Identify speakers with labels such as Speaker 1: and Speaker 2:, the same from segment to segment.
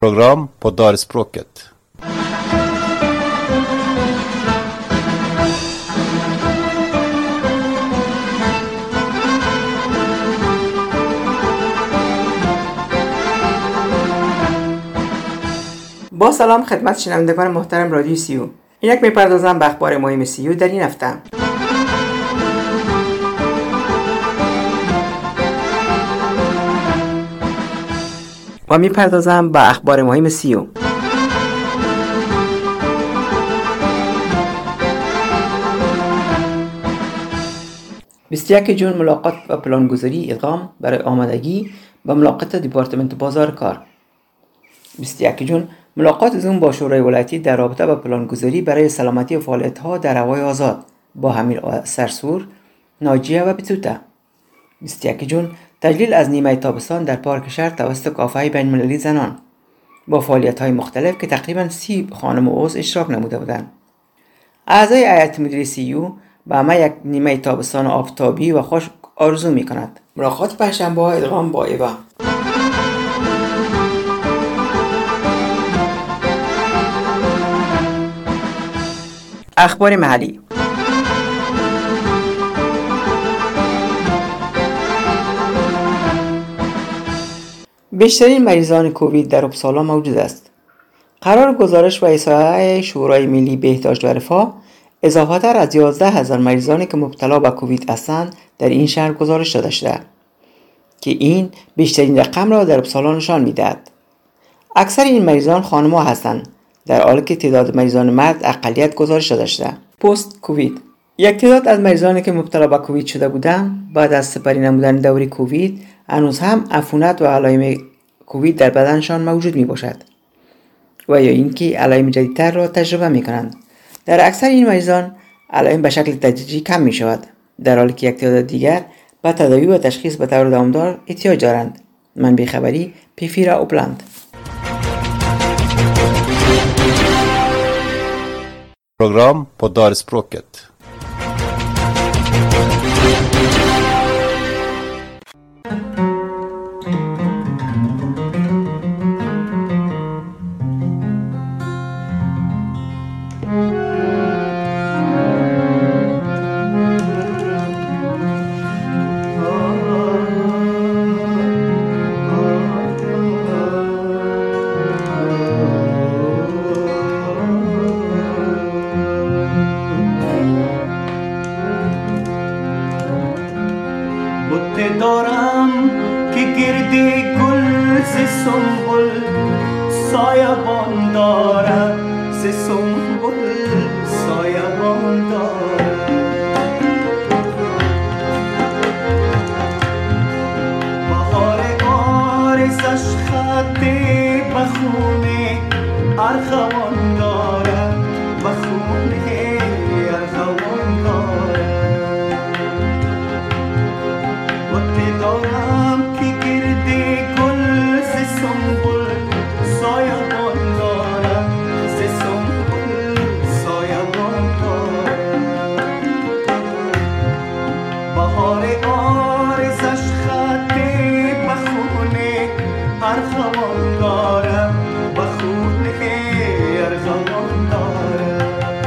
Speaker 1: program på Darspråket.
Speaker 2: با سلام خدمت شنوندگان محترم رادیو سیو. اینک میپردازم به اخبار مهم سیو در این هفته. و میپردازم به اخبار مهم سیو. یک جون ملاقات و پلانگذاری ادغام برای آمادگی به ملاقات دیپارتمنت بازار کار. 21 جون ملاقات زوم با شورای ولایتی در رابطه با پلانگذاری برای سلامتی و فعالیت‌ها در هوای آزاد با حمید سرسور، ناجیه و بتوته. 21 جون تجلیل از نیمه تابستان در پارک شهر توسط کافه بین‌المللی زنان با فعالیت‌های مختلف که تقریباً 30 خانم و عضو اشتراک نموده بودند. اعضای هیئت مدیره سیو به همه یک نیمه تابستان آفتابی و خوش آرزو می‌کند. ملاقات پنجشنبه ادغام با ایوا. اخبار محلی. بیشترین مریضان کووید در اپسالا موجود است. قرار گزارش و احصایه شورای ملی بهداشت و رفاه اضافه‌تر از 11,000 مریضانی که مبتلا به کووید هستند در این شهر گزارش داده شده که این بیشترین رقم را در اپسالا نشان می‌دهد. اکثر این مریضان خانم‌ها هستند در حالی که تعداد مریضان مرد اقلیت گزارش داده شده. پست کووید. یک تعداد از مریضانی که مبتلا به کووید شده بودند بعد از سپری نمودن دوره کووید هنوز هم عفونت و علائم کووید در بدنشان موجود می باشد و یا اینکه علائم جدیدتر را تجربه می کنند. در اکثر این مریضان علائم به شکل تدریجی کم می شود در حالی که یک تعداد دیگر به تداوی و تشخیص به طور دوامدار احتیاج دارند. منبع خبری پیفیرا اوپلند.
Speaker 1: Program på Darspråket.
Speaker 3: دارم که گرد گل ز سنبل سایبان دارم، ز سنبل سایبان دارم. بهار عارضش خط بخونه ارغوان دارم، بخونه ارغوان دارم. دارم که گرد گل ز سنبل سایبان دارم، ز سنبل سایبان دارم. بهار عارضش خط بخونه ارغوان دارم، بخونه ارغوان دارم.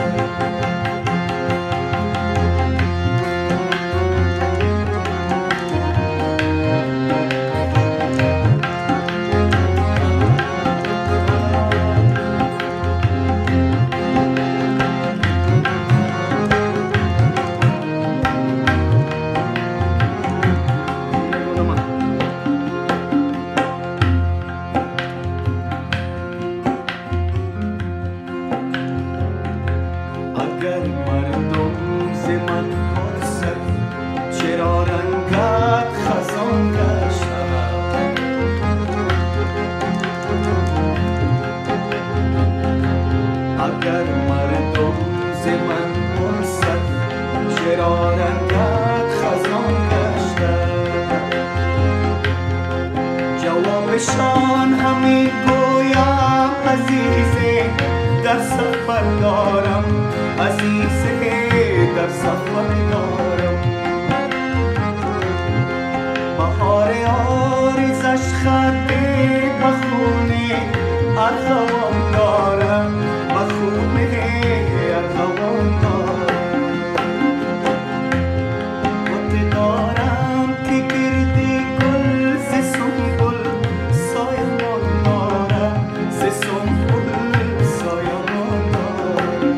Speaker 3: اگر مردم ز من پرسد چرا رنگت خزان گشتم، اگر مردم ز من پرسد چرا رنگت خزان گشتم، جوابشان همین گویم عزیزه در سفر دارم، عزیزه در سفر دارم. بهار عارضش خط بخونه ارغوان دارم و خونه ارغوان دارم بوته دارم که گردی گل ز سنبل سایمان دارم ز سنبل سایمان دارم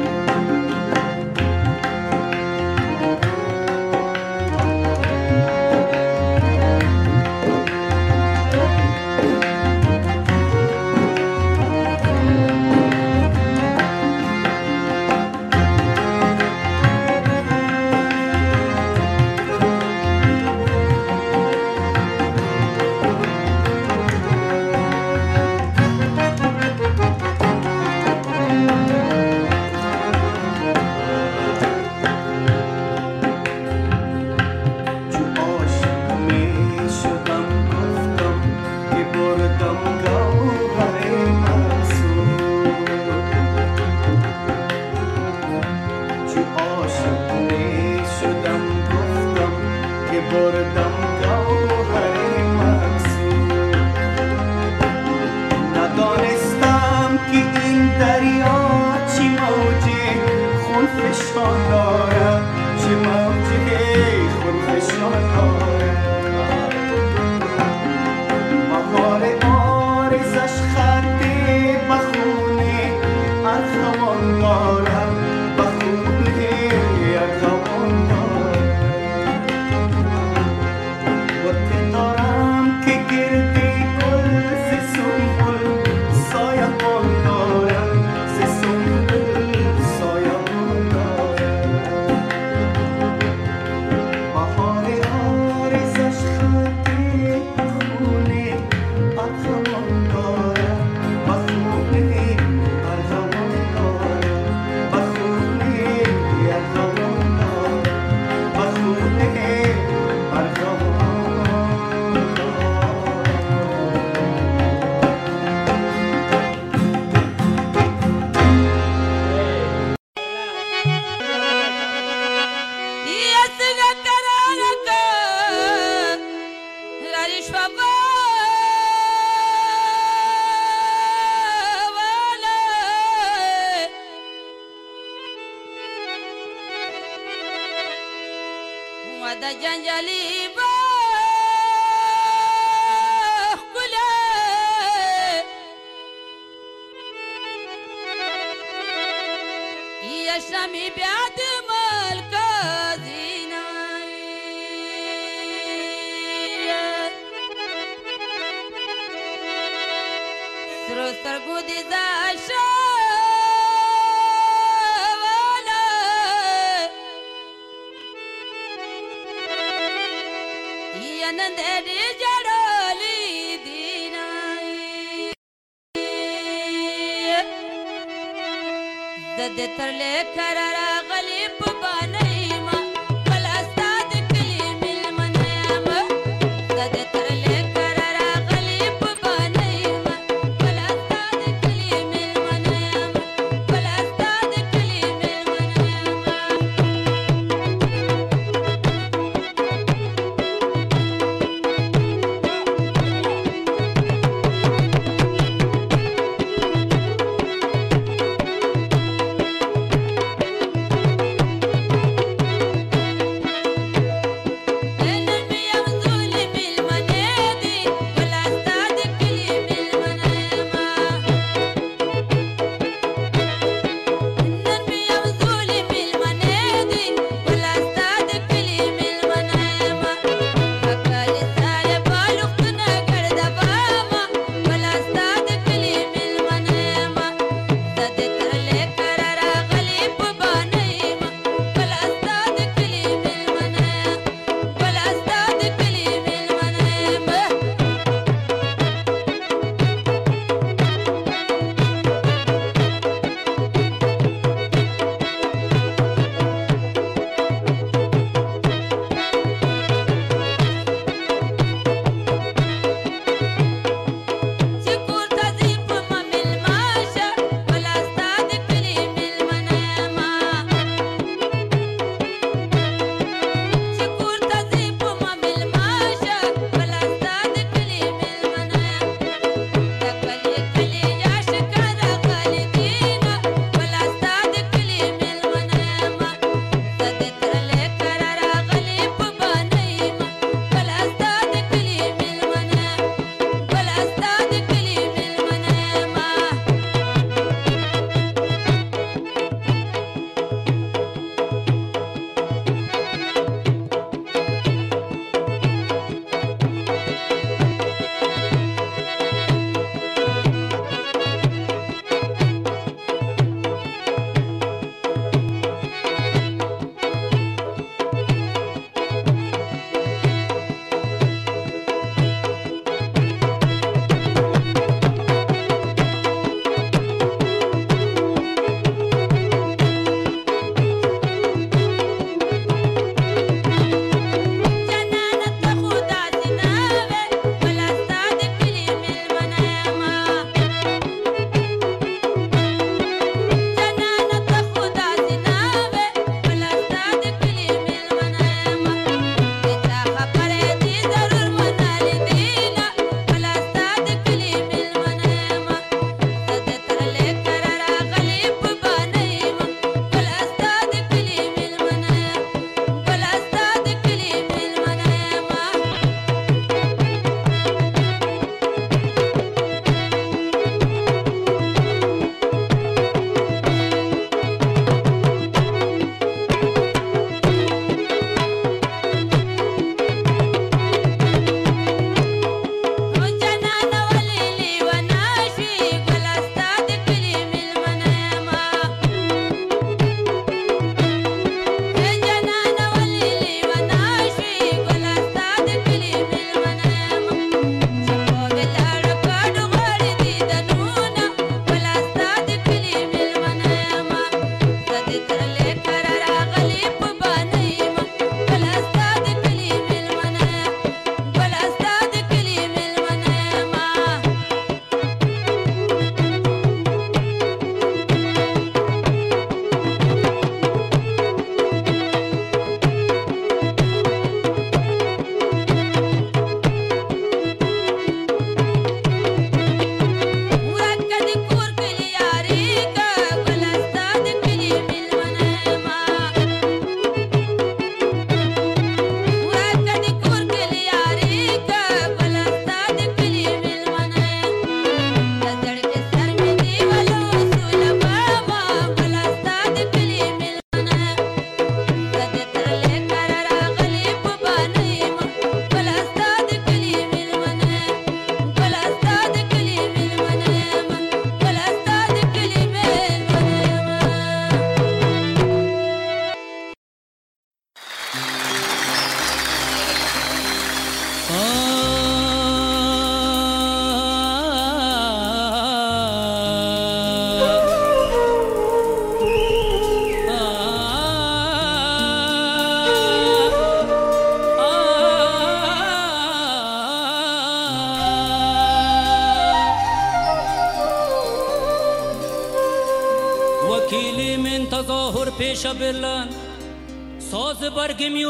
Speaker 4: کیلی من تظاهر پیش برلن ساز برگمیو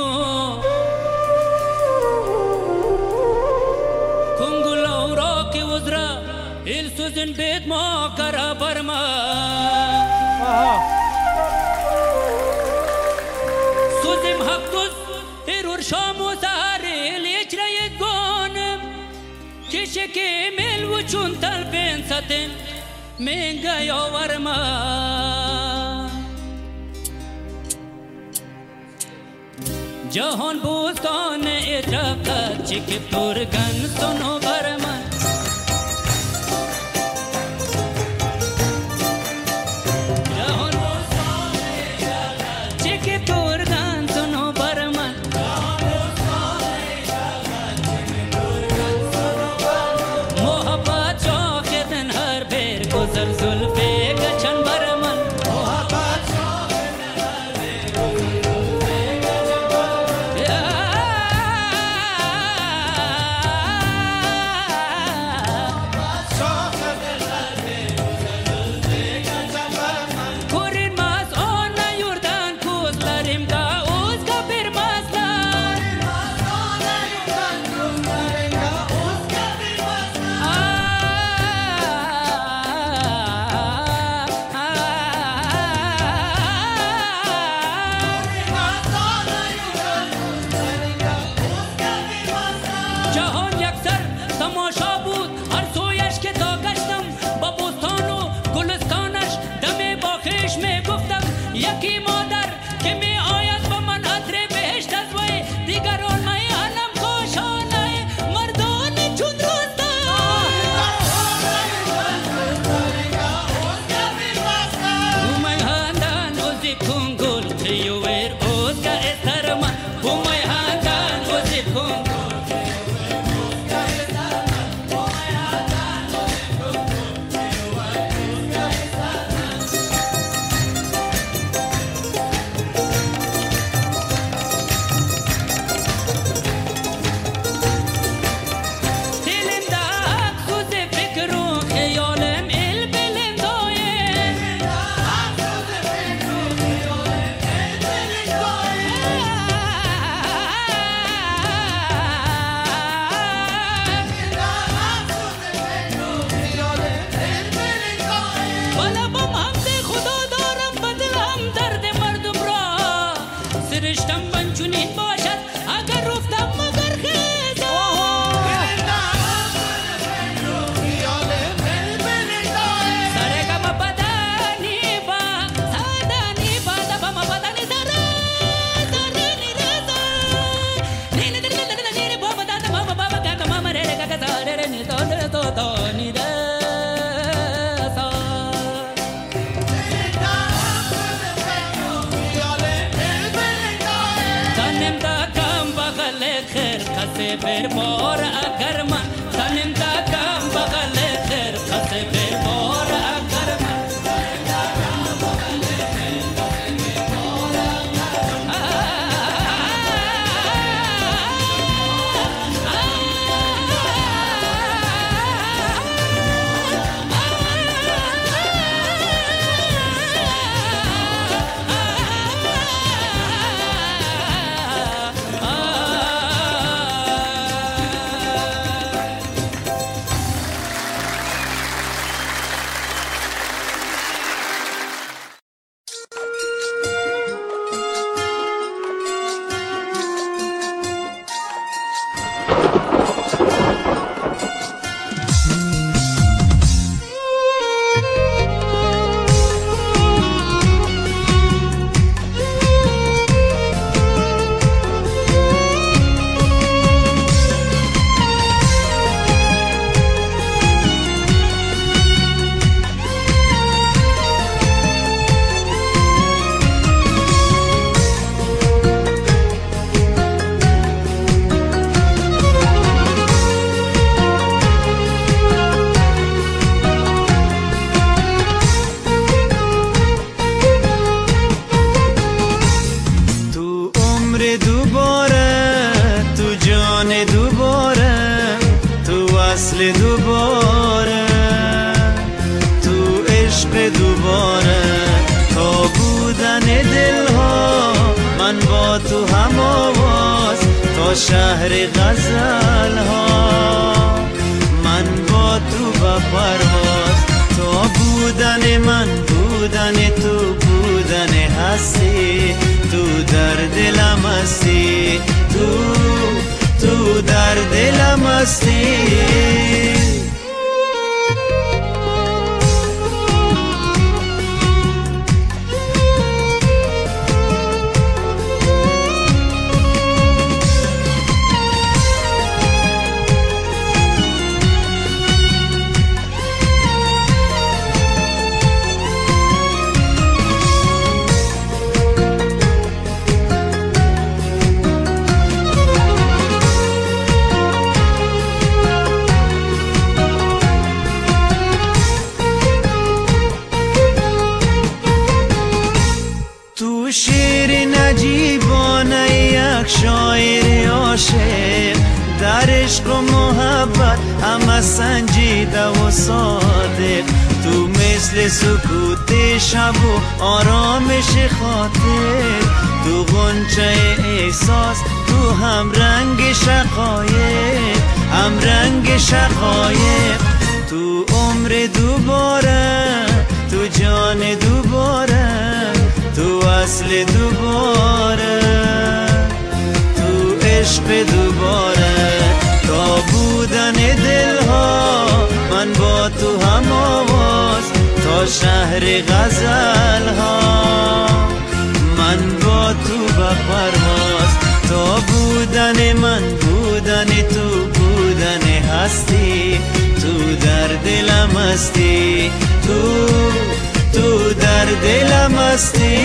Speaker 4: کنگل اورا که وزرا ایل سوزن بیت ما کرا برما سوزم حق دوز ایرور شامو زهره لیچ رایت گونم کشه که مل و چون تل بین ستن من گیا ورما جهان بوستان اترقت چکه پرگن سنو برمن جهان بوستان اترقت چکه پرگن سنو برمن جهان بوستان اترقت چکه پرگن سنو برمن محبت شاکدن هر بیر گذر زلفه گچن برمن محبت شاکدن هر بیر یکی مادر که می آید با من عطر بهشت از وی دیگران می انم خوشانه مردان چون روستا او می هندن اوزی کنگل تیویر اوزگا استرمان او می هندن اوزی کنگل پر بار اگر من تنم تا کم بغل خیر خسه پر بار اگر من تنم تا کم بغل خیر خسه پر بار اگر
Speaker 3: وصل دوباره تو عشق دوباره بودن دلها من با تو هم آواز تا شهر غزل ها، من با تو با پرواز تا بودن من بودن تو بودن هستی، تو در دلم هستی، تو در دلم هستی. شیر نجیبانه یک شاعر عاشق در عشق و محبت همه سنجیده و صادق، تو مثل سکوت شب و آرامش خاطر، تو غنچه احساس، تو هم رنگ شقایق، هم رنگ شقایق، تو عمر دوباره، تو جان دوباره، تو اصل دوباره، تو عشق دوباره، تا بودن دلها من با تو هم آواز تا شهر غزل ها، من با تو با پرواز تا بودن من بودن تو بودن هستی، تو در دلم هستی، تو در دلم هستی.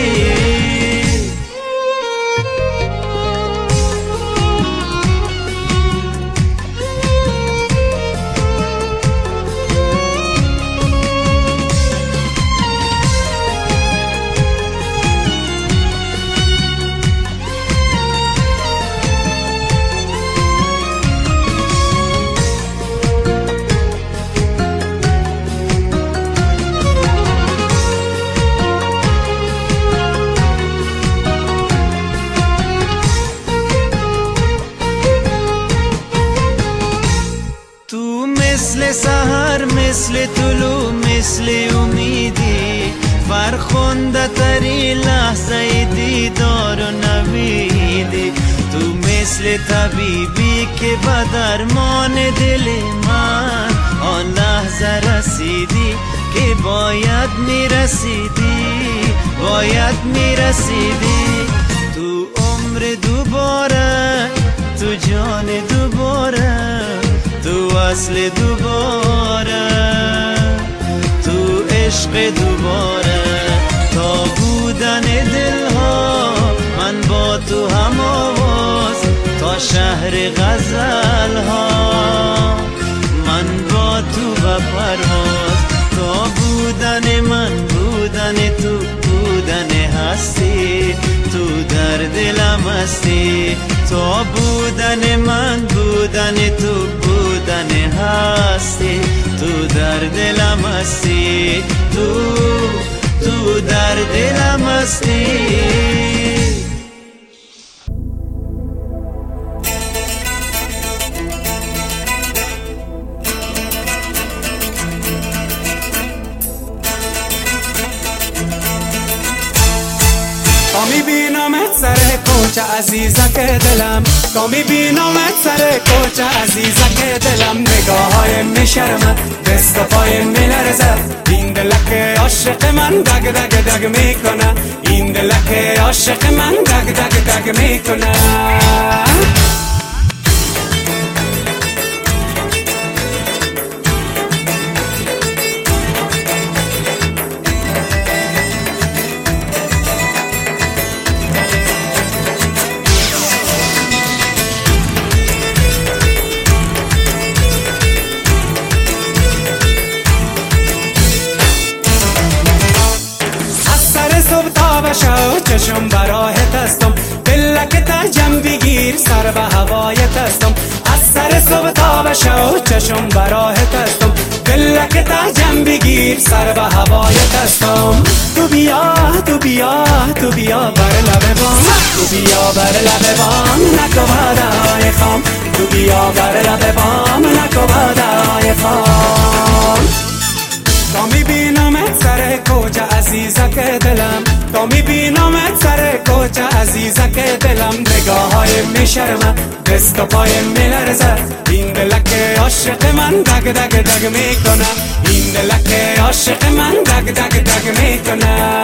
Speaker 3: مثل سحر، مثل طلوع، مثل امیدی، فرخنده تری لحظه دیدار و نویدی، تو مثل طبیبی که به درمان دل من آن لحظه رسیدی که باید میرسیدی، باید میرسیدی، تو عمر دوباره، تو جان دوباره، تو اصل دوباره، تو عشق دوباره، تا بودن دلها من با تو هم آواز تا شهر غزل ها، من با تو و پرواز تا بودن من بودن تو بودن هستی، تو در دلم هستی، تا بودن من بودن تو بودن هستی، تو در دلم هستی، تو در دلم هستی.
Speaker 5: تا میبینمت سر کوچه عزیزک دلم، تا میبینمت سر کوچه عزیزک دلم، نگاه های میشرمد دست و پای میلرزد، این دلک عاشق من دگ دگ دگ میکنه، این دلک عاشق من دگ دگ دگ میکنه. چشم براهت هستم، دلک ترجم بگیر سر به هوایت هستم، از سر صبح تا به شو چشم براهت هستم، دلک ترجم بگیر سر به هوایت هستم، تو بیا تو بیا بر لب بام، تو بیا بر لب بام نکو بادای خام، تو بیا بر لب بام نکو بادای خام. تا میبینمت سر کوچه عزیزک دلم، تا میبینمت سر کوچه عزیزک دلم، نگاه های میشرمه دست و پایم میلرزه، این دلک عاشق من دگ دگ دگ میکنه، این دلک عاشق من دگ دگ دگ میکنه.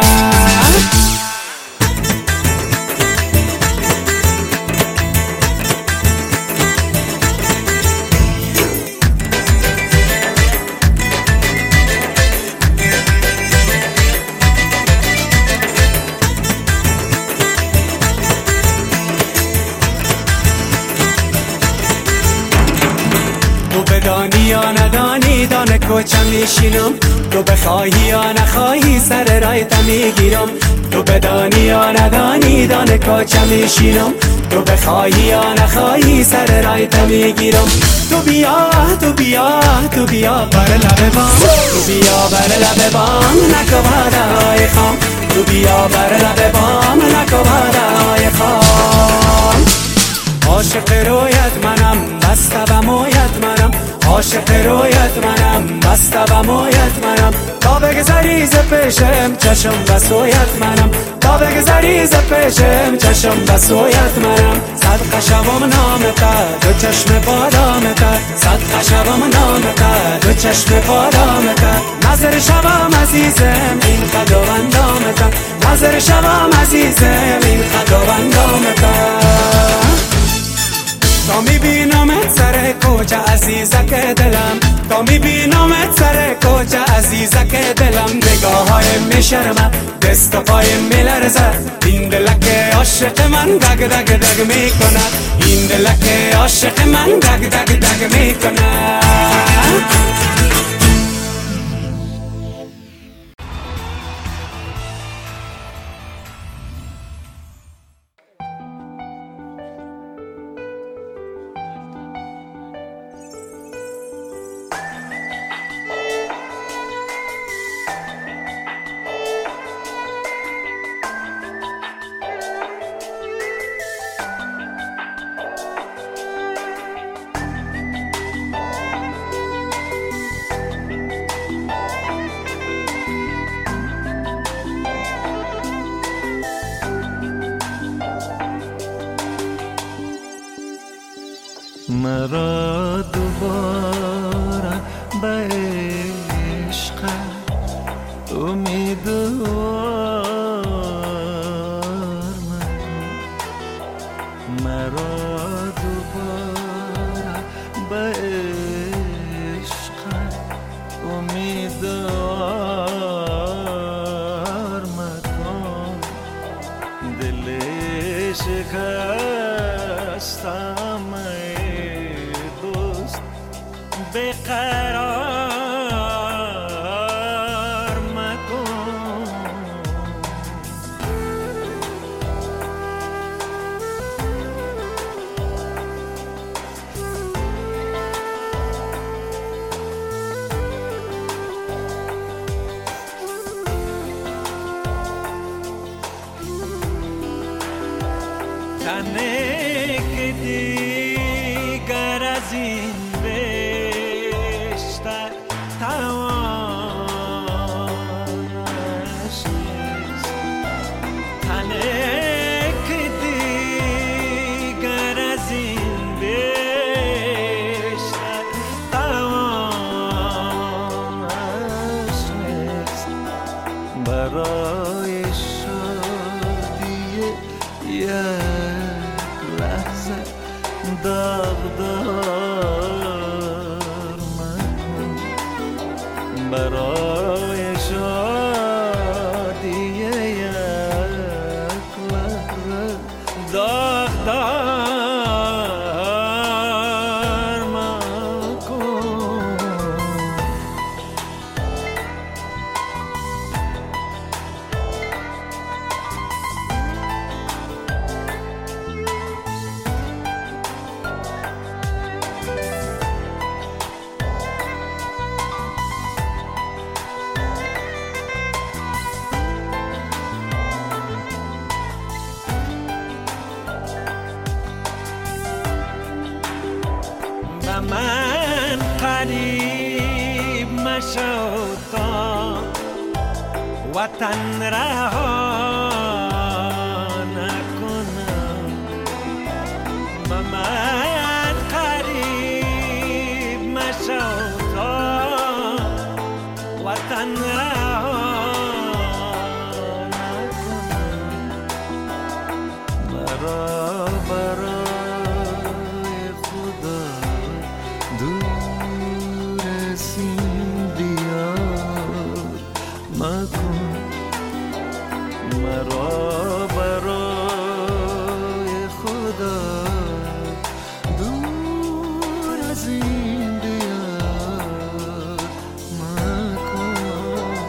Speaker 5: بدانی یا ندانی دانه کوچه میشینم، تو بخواهی یا نخواهی سر رایت میگیرم، تو بدانی یا ندانی دانه کوچه میشینم، تو بخواهی یا نخواهی سر رایت میگیرم. تو بیا تو بیا تو بیا بر لب بام، تو بیا بر لب بام نکو بادای خام، تو بیا بر لب بام نکو بادای خام. عاشق رویت منم بسته و مویت منم، عاشق رویت منم بسته و مویت منم، تا بگذری ز پیشم چشم و سویت منم، تا بگذری ز پیشم چشم و سویت منم. صدقه شوم نامت دو چشم بادامت، صدقه شوم نامت دو چشم بادامت، نظر شوم عزیزم این قد و اندامت، نظر شوم عزیزم این قد و اندامت. تا میبینمت سر کوچه عزیزک دلم، تا میبینمت سر کوچه عزیزک دلم، نگاه های میشرمه دست و پایم میلرزه، این دلک عاشق من دگ دگ دگ میکنه، این دلک عاشق من دگ دگ دگ میکنه.
Speaker 3: مرا دوباره به عشق امیدوار مرا دوباره به عشق امیدوار مکن، دل شکستم بقرار مکن. تنه که دیگر از این توانش نیست، تنه که دیگر از این بیشتر توانش نیست، برای شادی یک لحظه داغدار مکن، برای شادی یک لحظه داغدار مکن. من قریب مشو تا وطن رها نکنم به من قریب مشو تا وطن رها نکنم برای خدا دور از این دیار مکن مرا برای خدا دور از این دیار مکن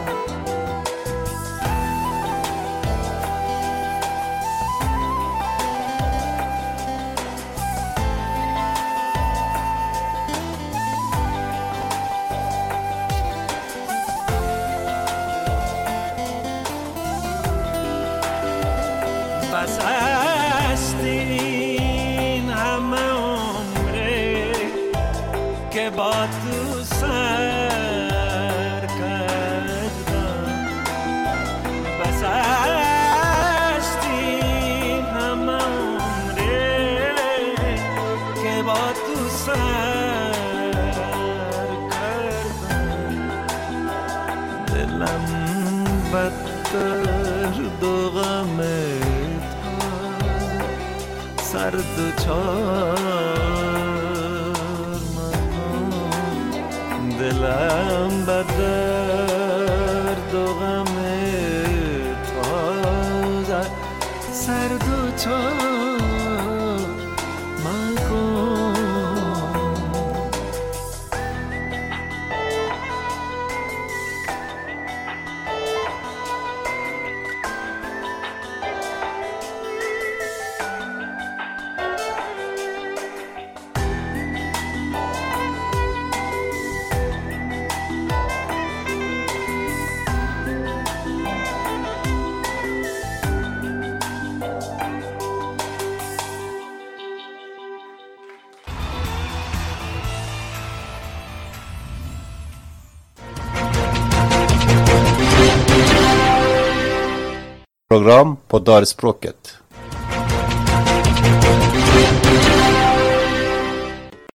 Speaker 3: بس است این همه عمره که با تو سر کردم بس است این همه عمره که با تو سر کردم دلم بدتر دو غمه سر دوچار مکن دلم بر درد و غم تازه سر دوچار مکن
Speaker 1: Program på dalspråket.